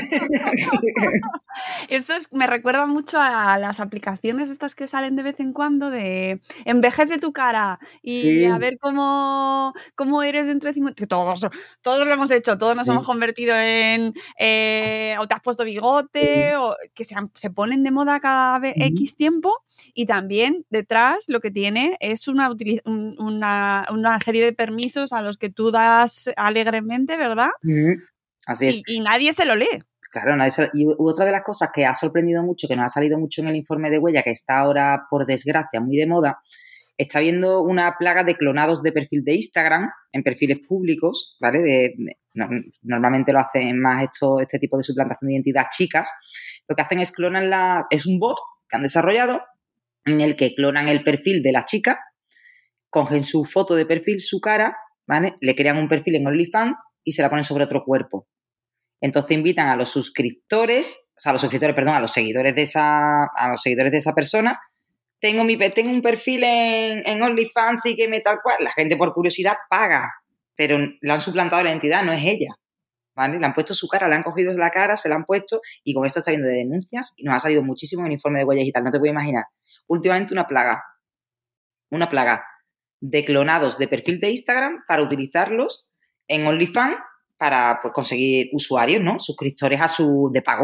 Eso es, me recuerda mucho a las aplicaciones estas que salen de vez en cuando de envejece tu cara y sí. a ver cómo, cómo eres dentro de cincuenta. Todos, todos lo hemos hecho, todos nos sí. hemos convertido en eh, o te has puesto bigote, sí. o que se, se ponen de moda cada vez, sí. X tiempo, y también detrás lo que tiene es una, una, una serie de permisos a los que tú das alegremente, ¿verdad? Sí. Así es. Y, y nadie se lo lee. Claro, nadie se lo... y otra de las cosas que ha sorprendido mucho, que nos ha salido mucho en el informe de huella, que está ahora, por desgracia, muy de moda, está habiendo una plaga de clonados de perfil de Instagram en perfiles públicos, ¿vale? De, de, no, normalmente lo hacen más esto, este tipo de suplantación de identidad chicas. Lo que hacen es clonar la... es un bot que han desarrollado en el que clonan el perfil de la chica, cogen su foto de perfil, su cara, ¿vale? Le crean un perfil en OnlyFans y se la ponen sobre otro cuerpo. Entonces invitan a los suscriptores, o sea, a los suscriptores, perdón, a los seguidores de esa, a los seguidores de esa persona. Tengo mi, tengo un perfil en, en OnlyFans y que me tal cual. La gente por curiosidad paga, pero le han suplantado la identidad, no es ella, ¿vale? Le han puesto su cara, le han cogido la cara, se la han puesto y con esto está viendo de denuncias y nos ha salido muchísimo en el informe de huella digital. No te puedes imaginar. Últimamente una plaga, una plaga de clonados de perfil de Instagram para utilizarlos en OnlyFans para pues, conseguir usuarios, ¿no? Suscriptores a su de pago.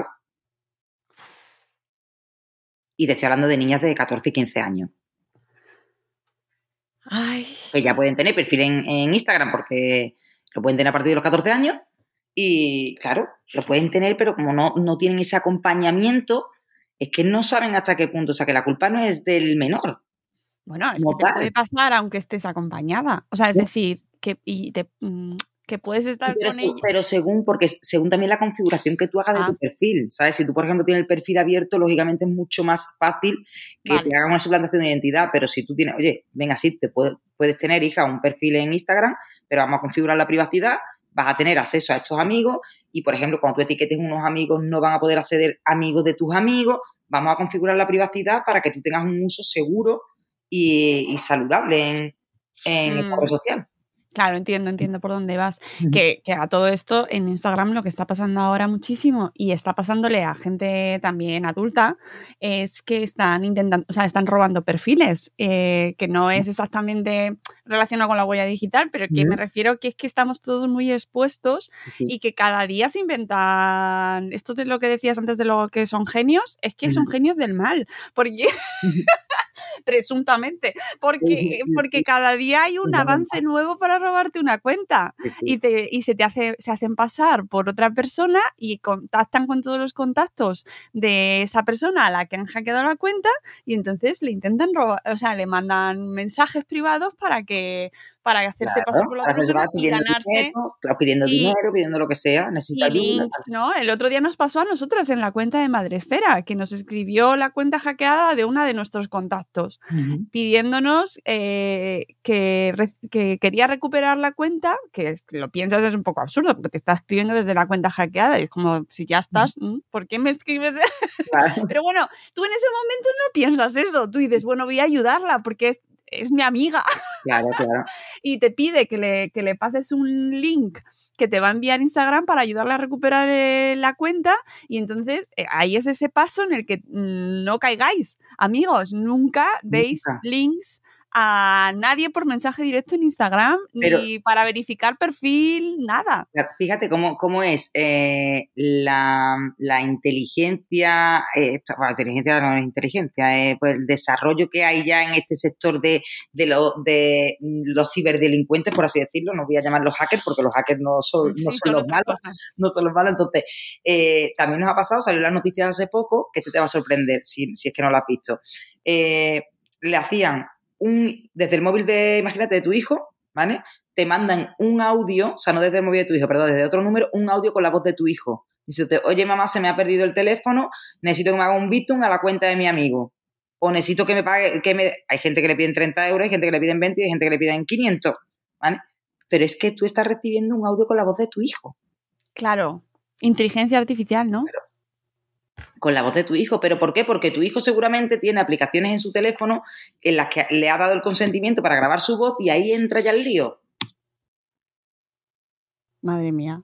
Y te estoy hablando de niñas de catorce y quince años. Ay. Que ya pueden tener perfil en, en Instagram porque lo pueden tener a partir de los catorce años y, claro, lo pueden tener, pero como no, no tienen ese acompañamiento, es que no saben hasta qué punto. O sea, que la culpa no es del menor. Bueno, es que te puede pasar aunque estés acompañada. O sea, es ¿sí? decir, que, y te, que puedes estar pero, con ella. Pero según, porque según también la configuración que tú hagas ah. de tu perfil, ¿sabes? Si tú, por ejemplo, tienes el perfil abierto, lógicamente es mucho más fácil que vale. te hagan una suplantación de identidad. Pero si tú tienes, oye, venga, sí, te puedes, puedes tener, hija, un perfil en Instagram, pero vamos a configurar la privacidad, vas a tener acceso a estos amigos y, por ejemplo, cuando tú etiquetes unos amigos, no van a poder acceder amigos de tus amigos. Vamos a configurar la privacidad para que tú tengas un uso seguro y, y saludable en, en mm. esta red social. Claro, entiendo, entiendo por dónde vas. Uh-huh. Que, que a todo esto en Instagram lo que está pasando ahora muchísimo y está pasándole a gente también adulta es que están intentando, o sea, están robando perfiles, eh, que no es exactamente relacionado con la huella digital, pero que uh-huh. me refiero que es que estamos todos muy expuestos sí. y que cada día se inventan, esto de lo que decías antes de lo que son genios, es que uh-huh. son genios del mal, porque... Uh-huh. presuntamente, porque, sí, sí, porque sí. cada día hay un avance nuevo para robarte una cuenta sí, sí. y, te, y se te hace, se hacen pasar por otra persona y contactan con todos los contactos de esa persona a la que han hackeado la cuenta y entonces le intentan robar, o sea, le mandan mensajes privados para que para hacerse claro, pasar por la otra persona y ganarse dinero, pidiendo y, dinero, pidiendo lo que sea, necesita ayuda. Links, ¿no? El otro día nos pasó a nosotras en la cuenta de Madresfera, que nos escribió la cuenta hackeada de una de nuestros contactos, uh-huh. pidiéndonos eh, que, que quería recuperar la cuenta, que lo piensas es un poco absurdo, porque te está escribiendo desde la cuenta hackeada y es como, si ya estás, uh-huh. ¿por qué me escribes? Claro. Pero bueno, tú en ese momento no piensas eso, tú dices, bueno, voy a ayudarla porque es es mi amiga. Claro, claro. Y te pide que le, que le pases un link que te va a enviar Instagram para ayudarle a recuperar eh, la cuenta y entonces eh, ahí es ese paso en el que mm, no caigáis. Amigos, nunca deis nunca. links a nadie por mensaje directo en Instagram, pero, ni para verificar perfil, nada. Fíjate cómo, cómo es eh, la, la inteligencia, eh, bueno, inteligencia no es inteligencia, eh, pues el desarrollo que hay ya en este sector de, de, lo, de los ciberdelincuentes, por así decirlo, no voy a llamarlos hackers porque los hackers no son, sí, no son, son los malos, cosas. no son los malos, entonces eh, también nos ha pasado, salió las noticias hace poco, que esto te va a sorprender si, si es que no lo has visto, eh, le hacían Un, desde el móvil de, imagínate, de tu hijo, ¿vale? Te mandan un audio, o sea, no desde el móvil de tu hijo, perdón, desde otro número, un audio con la voz de tu hijo. Dice, oye, mamá, se me ha perdido el teléfono, necesito que me haga un Bizum a la cuenta de mi amigo. O necesito que me pague, que me... Hay gente que le piden treinta euros, hay gente que le piden veinte y hay gente que le piden quinientos, ¿vale? Pero es que tú estás recibiendo un audio con la voz de tu hijo. Claro, inteligencia artificial, ¿no? Pero, con la voz de tu hijo. ¿Pero por qué? Porque tu hijo seguramente tiene aplicaciones en su teléfono en las que le ha dado el consentimiento para grabar su voz y ahí entra ya el lío. Madre mía.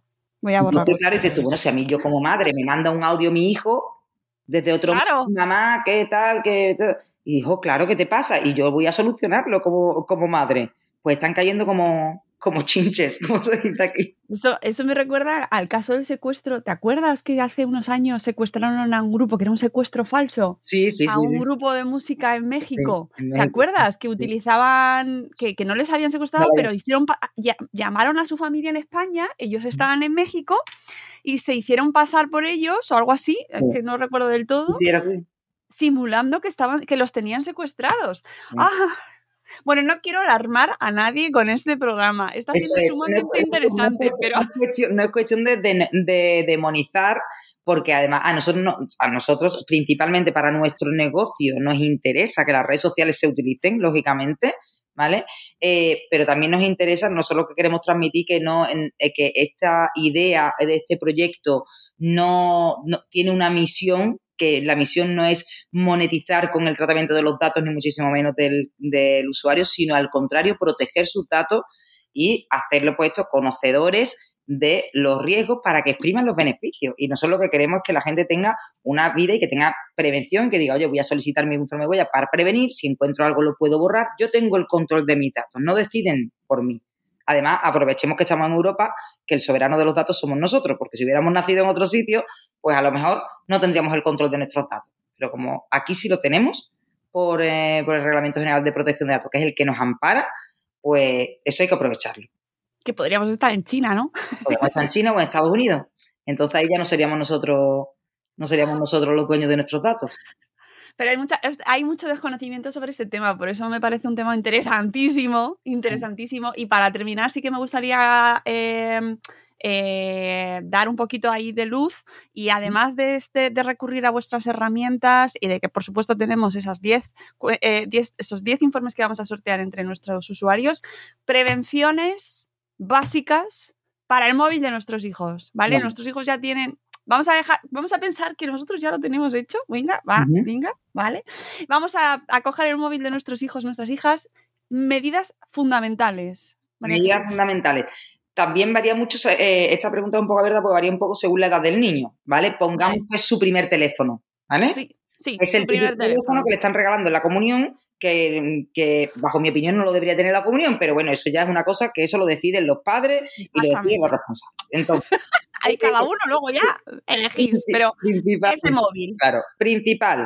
voy a borrar. Claro, y te tú, bueno, si a mí yo como madre me manda un audio mi hijo desde otro claro. mamá, ¿qué tal? ¿Qué tal? Y dijo, claro, ¿qué te pasa? Y yo voy a solucionarlo como, como madre. Pues están cayendo como, como chinches, como se dice aquí. Eso, eso me recuerda al caso del secuestro. ¿Te acuerdas que hace unos años secuestraron a un grupo que era un secuestro falso? Sí, sí, a sí. un sí. grupo de música en México. Sí, en ¿Te México. acuerdas? Que Sí. utilizaban, que, que no les habían secuestrado, Vale. pero hicieron ya, llamaron a su familia en España, ellos estaban en México y se hicieron pasar por ellos o algo así, Sí. que no recuerdo del todo. Sí, era así. Simulando que estaban, que los tenían secuestrados. Sí. ¡Ah! Bueno, no quiero alarmar a nadie con este programa. Está siendo es, sumamente no, interesante, no es, pero... No es cuestión, no es cuestión de, de, de demonizar, porque además a nosotros, no, a nosotros, principalmente para nuestro negocio, nos interesa que las redes sociales se utilicen, lógicamente, ¿vale? Eh, pero también nos interesa, no solo que queremos transmitir que, no, en, eh, que esta idea de este proyecto no, no tiene una misión, que la misión no es monetizar con el tratamiento de los datos, ni muchísimo menos del, del usuario, sino al contrario, proteger sus datos y hacerlo puestos conocedores de los riesgos para que expriman los beneficios. Y nosotros lo que queremos es que la gente tenga una vida y que tenga prevención, que diga, oye, voy a solicitar mi informe de huella para prevenir, si encuentro algo lo puedo borrar, yo tengo el control de mis datos, no deciden por mí. Además, aprovechemos que estamos en Europa, que el soberano de los datos somos nosotros, porque si hubiéramos nacido en otro sitio, pues a lo mejor no tendríamos el control de nuestros datos. Pero como aquí sí lo tenemos por, eh, por el Reglamento General de Protección de Datos, que es el que nos ampara, pues eso hay que aprovecharlo. Que podríamos estar en China, ¿no? Podríamos estar en China o en Estados Unidos. Entonces ahí ya no seríamos nosotros, no seríamos nosotros los dueños de nuestros datos. Pero hay, mucha, hay mucho desconocimiento sobre este tema, por eso me parece un tema interesantísimo, interesantísimo. Y para terminar, sí que me gustaría eh, eh, dar un poquito ahí de luz y además de, este, de recurrir a vuestras herramientas y de que, por supuesto, tenemos esas diez, eh, diez, esos diez informes que vamos a sortear entre nuestros usuarios, prevenciones básicas para el móvil de nuestros hijos, ¿vale? Bueno. Nuestros hijos ya tienen... Vamos a dejar, vamos a pensar que nosotros ya lo tenemos hecho. Venga, va, uh-huh. venga, vale. Vamos a, a coger el móvil de nuestros hijos, nuestras hijas. Medidas fundamentales. Medidas fundamentales. También varía mucho, eh, esta pregunta es un poco abierta porque varía un poco según la edad del niño, ¿vale? Pongamos que es su primer teléfono, ¿vale? Sí, sí. Es el primer teléfono, teléfono que le están regalando en la comunión, que, que bajo mi opinión no lo debería tener la comunión, pero bueno, eso ya es una cosa que eso lo deciden los padres y lo deciden los responsables. Entonces, hay cada uno, luego ya elegís, pero ese móvil. Claro, principal.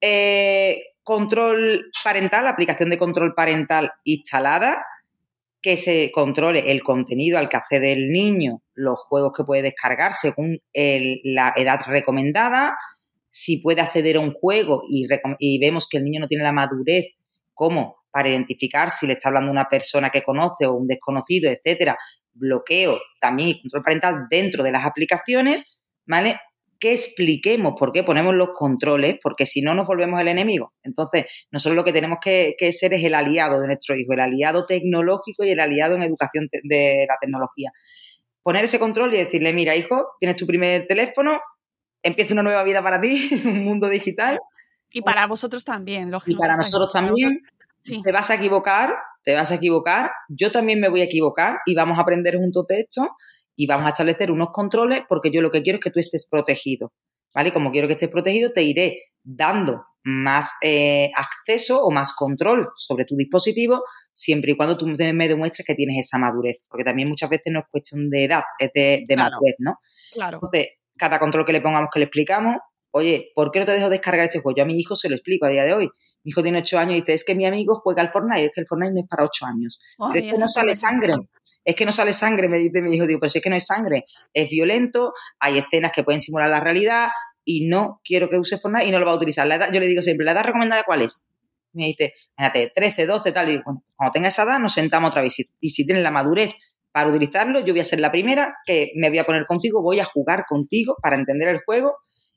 Eh, control parental, aplicación de control parental instalada, que se controle el contenido al que accede el niño, los juegos que puede descargar según el, la edad recomendada, si puede acceder a un juego y, y vemos que el niño no tiene la madurez como para identificar si le está hablando una persona que conoce o un desconocido, etcétera, bloqueo también y control parental dentro de las aplicaciones, ¿vale? Que expliquemos por qué ponemos los controles, porque si no nos volvemos el enemigo. Entonces, nosotros lo que tenemos que, que ser es el aliado de nuestro hijo, el aliado tecnológico y el aliado en educación te, de la tecnología. Poner ese control y decirle, mira, hijo, tienes tu primer teléfono, empieza una nueva vida para ti, un mundo digital. Y para vosotros también, lógico. Y para nosotros también. Sí. Te vas a equivocar, te vas a equivocar, yo también me voy a equivocar y vamos a aprender juntos de esto y vamos a establecer unos controles porque yo lo que quiero es que tú estés protegido, ¿vale? Como quiero que estés protegido, te iré dando más eh, acceso o más control sobre tu dispositivo siempre y cuando tú me demuestres que tienes esa madurez, porque también muchas veces no es cuestión de edad, es de, de claro, madurez, ¿no? Claro. Entonces, cada control que le pongamos que le explicamos, oye, ¿por qué no te dejo descargar este juego? Yo a mi hijo se lo explico a día de hoy. Mi hijo tiene ocho años y dice, es que mi amigo juega al Fortnite, es que el Fortnite no es para ocho años. Oh, pero es que no sale sangre. Es que no sale sangre, me dice mi hijo. Digo, pero si es que no hay sangre. Es violento, hay escenas que pueden simular la realidad y no quiero que use Fortnite y no lo va a utilizar. La edad, yo le digo siempre, ¿la edad recomendada cuál es? Me dice, fíjate, trece, doce, tal. Y digo, bueno, cuando tenga esa edad nos sentamos otra vez. Y si tienes la madurez para utilizarlo, yo voy a ser la primera que me voy a poner contigo, voy a jugar contigo para entender el juego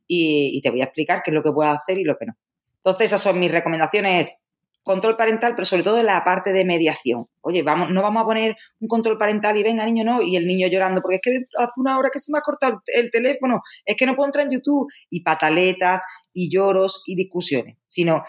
y, y te voy a explicar qué es lo que puedo hacer y lo que no. Entonces, esas son mis recomendaciones. Control parental, pero sobre todo en la parte de mediación. Oye, vamos, no vamos a poner un control parental y venga, niño, no, y el niño llorando, porque es que hace una hora que se me ha cortado el teléfono, es que no puedo entrar en YouTube, y pataletas, y lloros, y discusiones. Sino,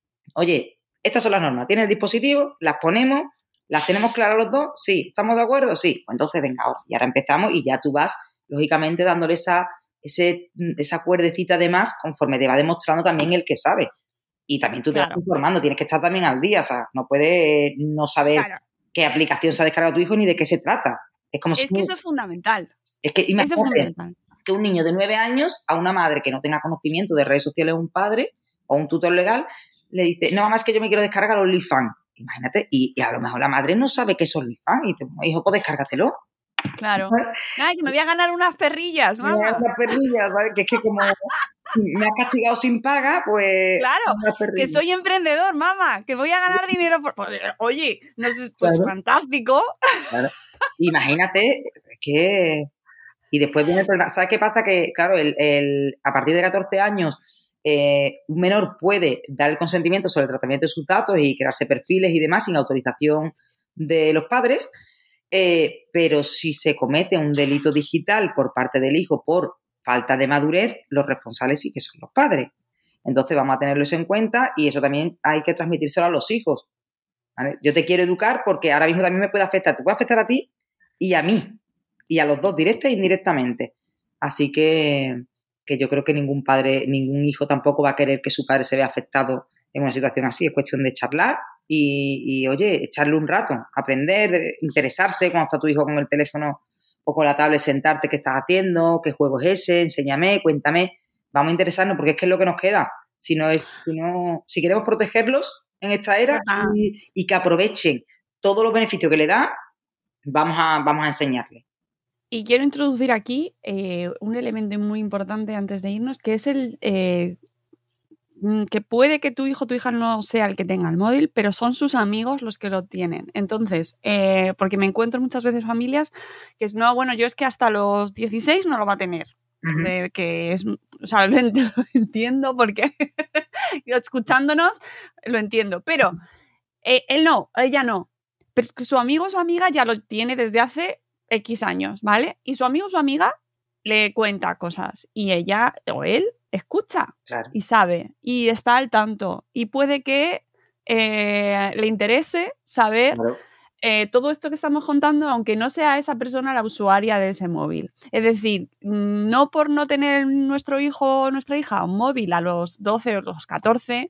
oye, estas son las normas, tienes el dispositivo, las ponemos, las tenemos claras los dos, sí, ¿estamos de acuerdo? Sí, pues entonces venga ahora, y ahora empezamos y ya tú vas lógicamente dándole esa, ese, esa cuerdecita de más conforme te va demostrando también el que sabe. Y también tú te Claro. vas informando, tienes que estar también al día, o sea, no puedes no saber Claro. qué aplicación se ha descargado tu hijo ni de qué se trata. Es como Es si... que eso es fundamental. Es que Eso es imagínate fundamental. que un niño de nueve años a una madre que no tenga conocimiento de redes sociales o un padre o un tutor legal le dice, no, mamá, es que yo me quiero descargar los OnlyFans. Imagínate, y, y a lo mejor la madre no sabe qué es OnlyFans y te dice, hijo, pues descárgatelo. Claro. Ay, que me voy a ganar unas perrillas, mamá. Una perrilla, ¿sabes? Que es que como me has castigado sin paga, pues... Claro, que soy emprendedor, mamá, que voy a ganar dinero por... Oye, no sé, pues Claro. fantástico. Claro. Imagínate que... Y después viene el problema. ¿Sabes qué pasa? Que, claro, el, el, a partir de catorce años, eh, un menor puede dar el consentimiento sobre el tratamiento de sus datos y crearse perfiles y demás sin autorización de los padres, eh, pero si se comete un delito digital por parte del hijo por falta de madurez, los responsables sí que son los padres. Entonces vamos a tenerlo eso en cuenta y eso también hay que transmitírselo a los hijos. ¿Vale? Yo te quiero educar porque ahora mismo también me puede afectar. Te puede afectar a ti y a mí. Y a los dos, directa e indirectamente. Así que, que yo creo que ningún padre, ningún hijo tampoco va a querer que su padre se vea afectado en una situación así. Es cuestión de charlar y, y oye, echarle un rato, aprender, interesarse cuando está tu hijo con el teléfono o con la tablet, sentarte, qué estás haciendo, qué juego es ese, enséñame, cuéntame. Vamos a interesarnos porque es que es lo que nos queda. Si no es, si no, si queremos protegerlos en esta era y, y que aprovechen todos los beneficios que le da, vamos a, vamos a enseñarles. Y quiero introducir aquí eh, un elemento muy importante antes de irnos, que es el eh, que puede que tu hijo o tu hija no sea el que tenga el móvil, pero son sus amigos los que lo tienen. Entonces, eh, porque me encuentro muchas veces familias que es, no, bueno, yo es que hasta los dieciséis no lo va a tener. Uh-huh. Eh, que es, o sea, lo, ent- lo entiendo porque escuchándonos lo entiendo, pero eh, él no, ella no. Pero es que su amigo o su amiga ya lo tiene desde hace X años, ¿vale? Y su amigo o su amiga le cuenta cosas y ella o él escucha claro. y sabe y está al tanto y puede que eh, le interese saber claro. eh, todo esto que estamos contando, aunque no sea esa persona la usuaria de ese móvil. Es decir, no por no tener nuestro hijo o nuestra hija un móvil a los doce o los catorce,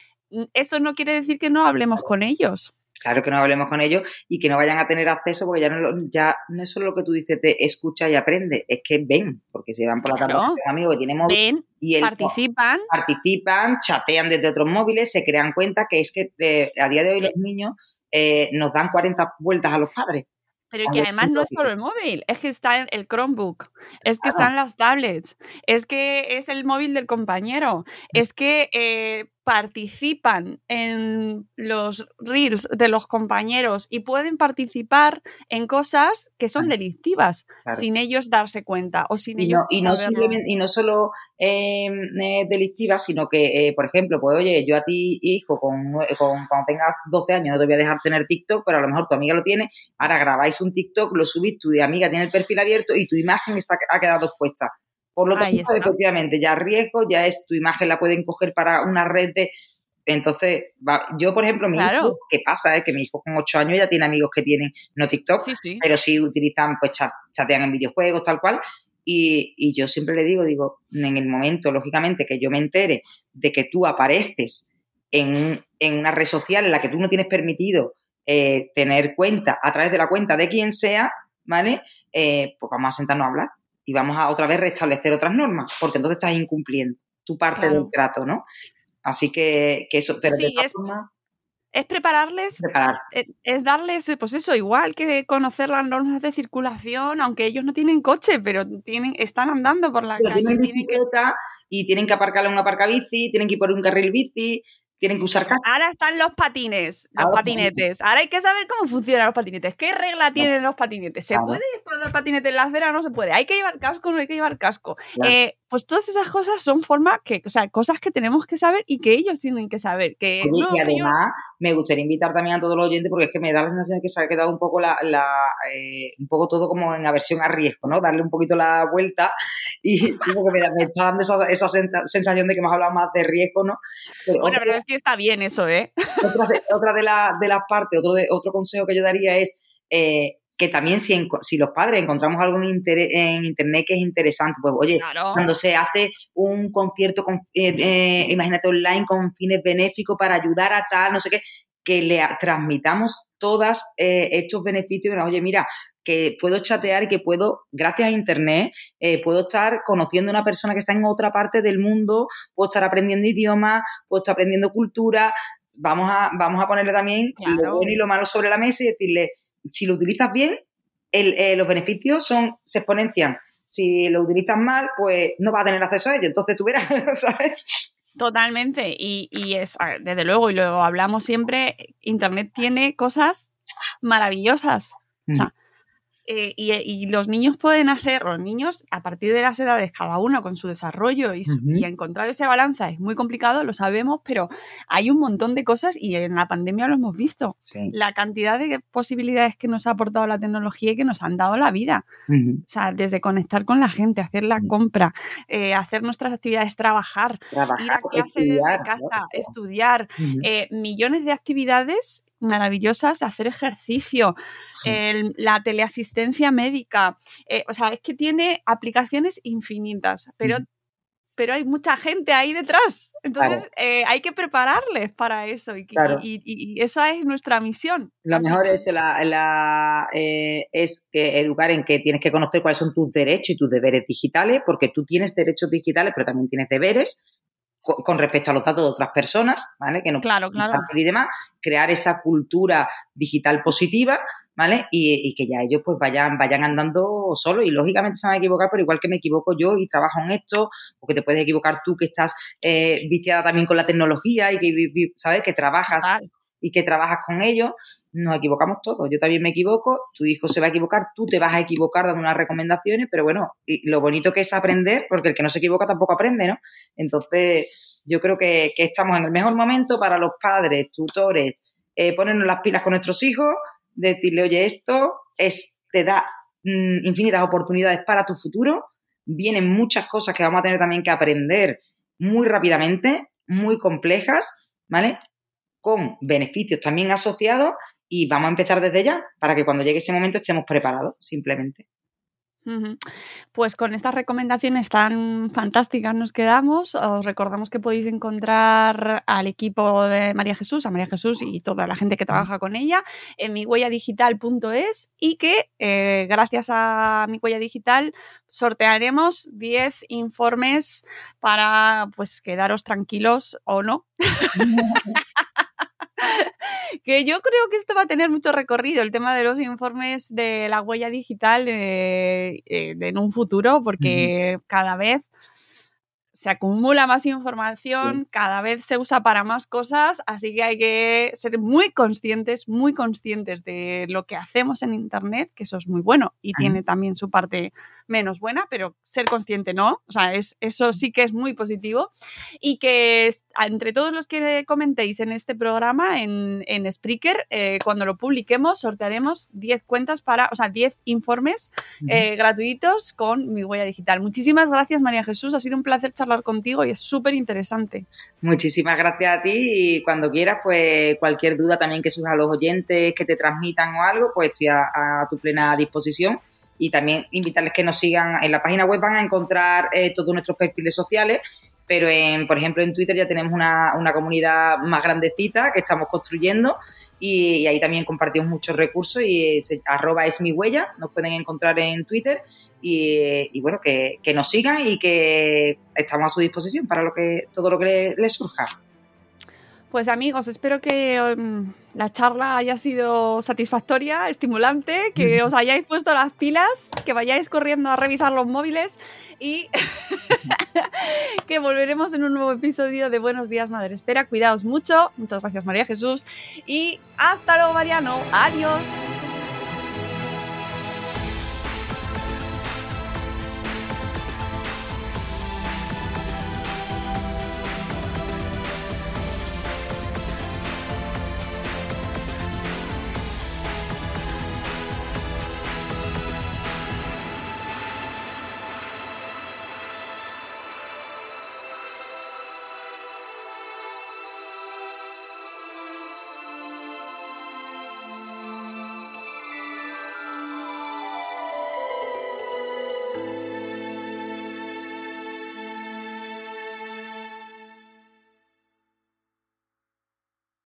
eso no quiere decir que no hablemos con ellos. Claro, que no hablemos con ellos y que no vayan a tener acceso, porque ya no, ya no es solo lo que tú dices de escucha y aprende, es que ven, porque se van por la tarde claro. con sus amigos que tienen móvil ven, y el, participan. participan, chatean desde otros móviles, se crean cuenta que es que eh, a día de hoy los niños eh, nos dan cuarenta vueltas a los padres. Pero que además no es solo el móvil, es que está el Chromebook, es que claro. están las tablets, es que es el móvil del compañero, es que eh, participan en los reels de los compañeros y pueden participar en cosas que son delictivas claro. sin ellos darse cuenta o sin y ellos no, y no simplemente y no solo eh, eh, delictivas, sino que, eh, por ejemplo, pues oye, yo a ti, hijo, con, con cuando tengas doce años no te voy a dejar tener TikTok, pero a lo mejor tu amiga lo tiene, ahora grabáis un TikTok, lo subís, tu amiga tiene el perfil abierto y tu imagen está, ha quedado expuesta. Por lo tanto, efectivamente, ya riesgo, ya es tu imagen la pueden coger para una red de... Entonces, va, yo, por ejemplo, mi claro. hijo, ¿qué pasa? Es que mi hijo con ocho años ya tiene amigos que tienen, no TikTok, sí, sí. pero sí utilizan, pues chat, chatean en videojuegos, tal cual, y, y yo siempre le digo, digo, en el momento, lógicamente, que yo me entere de que tú apareces en, en una red social en la que tú no tienes permitido eh, tener cuenta a través de la cuenta de quien sea, ¿vale? Eh, pues vamos a sentarnos a hablar. Y vamos a otra vez restablecer otras normas, porque entonces estás incumpliendo tu parte claro. del trato, ¿no? Así que, que eso, pero sí, de todas es, formas... Es prepararles, preparar. es, es darles, pues eso, igual que conocer las normas de circulación, aunque ellos no tienen coche, pero tienen, están andando por la pero calle. Tienen bicicleta tienen que... y tienen que aparcar en una aparcabici, tienen que ir por un carril bici... Tienen que usar casco. Ahora están los patines, los Ahora patinetes. Ahora hay que saber cómo funcionan los patinetes. ¿Qué regla tienen los patinetes? ¿Se claro. puede ir por los patinetes en la acera o no se puede? ¿Hay que llevar casco o no hay que llevar casco? Claro. Eh, pues todas esas cosas son formas que, o sea, cosas que tenemos que saber y que ellos tienen que saber. Que, Oye, no, y además yo... me gustaría invitar también a todos los oyentes, porque es que me da la sensación de que se ha quedado un poco la, la eh, un poco todo como en aversión a riesgo, ¿no? Darle un poquito la vuelta y sí, porque me, me está dando esa, esa sensación de que hemos hablado más de riesgo, ¿no? Pero, bueno, otra, pero es que está bien eso, ¿eh? Otra de, otra de, la, de las partes, otro, de, otro consejo que yo daría es eh, que también si, en, si los padres encontramos algo en, inter, en internet que es interesante, pues oye, claro. Cuando se hace un concierto, con, eh, eh, imagínate online con fines benéficos para ayudar a tal, no sé qué, que le transmitamos todos eh, estos beneficios, que, oye, mira, que puedo chatear y que puedo, gracias a internet, eh, puedo estar conociendo a una persona que está en otra parte del mundo, puedo estar aprendiendo idiomas, puedo estar aprendiendo cultura, vamos a, vamos a ponerle también claro. Lo bueno y lo malo sobre la mesa y decirle, si lo utilizas bien, el, eh, los beneficios son se exponencian. Si lo utilizas mal, pues no vas a tener acceso a ello. Entonces tú verás, ¿sabes? Totalmente. Y, y es, desde luego, y lo hablamos siempre, internet tiene cosas maravillosas. Mm. O sea, Eh, y, y los niños pueden hacer, los niños a partir de las edades, cada uno con su desarrollo y, su, uh-huh. y encontrar ese balance es muy complicado, lo sabemos, pero hay un montón de cosas y en la pandemia lo hemos visto. Sí. La cantidad de posibilidades que nos ha aportado la tecnología y que nos han dado la vida. Uh-huh. O sea, desde conectar con la gente, hacer la uh-huh. compra, eh, hacer nuestras actividades, trabajar, trabajar ir a clase estudiar, desde casa, ¿no? estudiar, uh-huh. eh, millones de actividades maravillosas, hacer ejercicio, sí. el, la teleasistencia médica, eh, o sea, es que tiene aplicaciones infinitas, pero, mm. pero hay mucha gente ahí detrás, entonces claro. eh, hay que prepararles para eso y, claro. y, y, y esa es nuestra misión. Lo mejor es, la, la, eh, es que educar en que tienes que conocer cuáles son tus derechos y tus deberes digitales, porque tú tienes derechos digitales, pero también tienes deberes con respecto a los datos de otras personas, ¿vale? Que no claro, claro. y demás, crear esa cultura digital positiva, ¿vale? Y, y que ya ellos pues vayan, vayan andando solos y lógicamente se van a equivocar, pero igual que me equivoco yo y trabajo en esto, o que te puedes equivocar tú que estás eh, viciada también con la tecnología y que, ¿sabes? Que trabajas Total. y que trabajas con ellos, nos equivocamos todos. Yo también me equivoco, tu hijo se va a equivocar, tú te vas a equivocar dando unas recomendaciones, pero bueno, y lo bonito que es aprender, porque el que no se equivoca tampoco aprende, ¿no? Entonces, yo creo que, que estamos en el mejor momento para los padres, tutores, eh, ponernos las pilas con nuestros hijos, decirle, oye, esto es, te da mmm, infinitas oportunidades para tu futuro, vienen muchas cosas que vamos a tener también que aprender muy rápidamente, muy complejas, ¿vale? Con beneficios también asociados y vamos a empezar desde ya para que cuando llegue ese momento estemos preparados, simplemente. Uh-huh. Pues con estas recomendaciones tan fantásticas nos quedamos. Os recordamos que podéis encontrar al equipo de María Jesús, a María Jesús y toda la gente que trabaja con ella en mi huella digital punto es y que eh, gracias a Mi Huella Digital sortearemos diez informes para pues quedaros tranquilos o no. Que yo creo que esto va a tener mucho recorrido, el tema de los informes de la huella digital eh, eh, en un futuro, porque uh-huh. cada vez se acumula más información, sí. cada vez se usa para más cosas, así que hay que ser muy conscientes, muy conscientes de lo que hacemos en Internet, que eso es muy bueno y uh-huh. tiene también su parte menos buena, pero ser consciente no, o sea, es, eso sí que es muy positivo y que es, entre todos los que comentéis en este programa, en, en Spreaker, eh, cuando lo publiquemos sortearemos diez cuentas para, o sea, diez informes uh-huh. eh, gratuitos con Mi Huella Digital. Muchísimas gracias, María Jesús, ha sido un placer charlar contigo y es súper interesante. Muchísimas gracias a ti y cuando quieras, pues cualquier duda también que surja a los oyentes, que te transmitan o algo, pues estoy a, a tu plena disposición y también invitarles que nos sigan en la página web, van a encontrar eh, todos nuestros perfiles sociales, pero en, por ejemplo en Twitter ya tenemos una, una comunidad más grandecita que estamos construyendo y, y ahí también compartimos muchos recursos y es, arroba es mi huella, nos pueden encontrar en Twitter y, y bueno, que, que nos sigan y que estamos a su disposición para lo que todo lo que les, les surja. Pues amigos, espero que um, la charla haya sido satisfactoria, estimulante, que os hayáis puesto las pilas, que vayáis corriendo a revisar los móviles y que volveremos en un nuevo episodio de Buenos Días Madre Esfera. Cuidaos mucho, muchas gracias María Jesús y hasta luego Mariano, adiós.